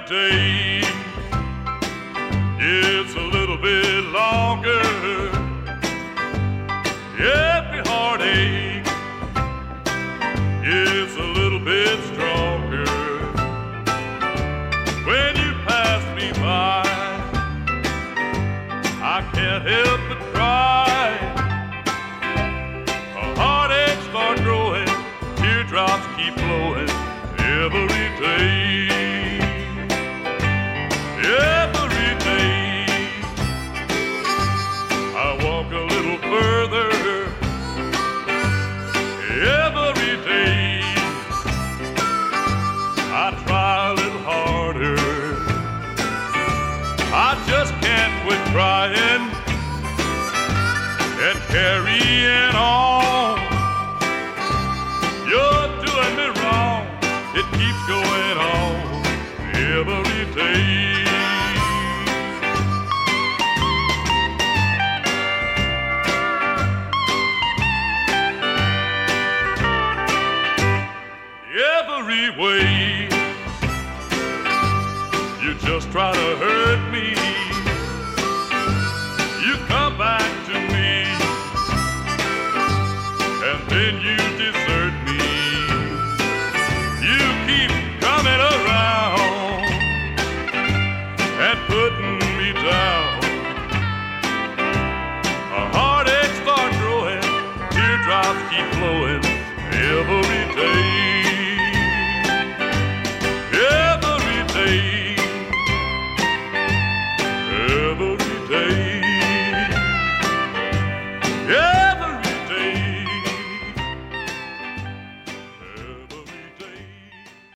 day gets a little bit longer. Every heartache gets a little bit stronger. When you pass me by, I can't help but cry. A heartache start growing, teardrops keep flowing every day. Every day I walk a little further. Every day I try a little harder. I just can't quit trying and carrying on. You're doing me wrong, it keeps going on every day. Every way you just try to hurt me. You come back to me and then you desert me. You keep coming around and putting me down. A heartache start growing, teardrops keep flowing every day. Yeah.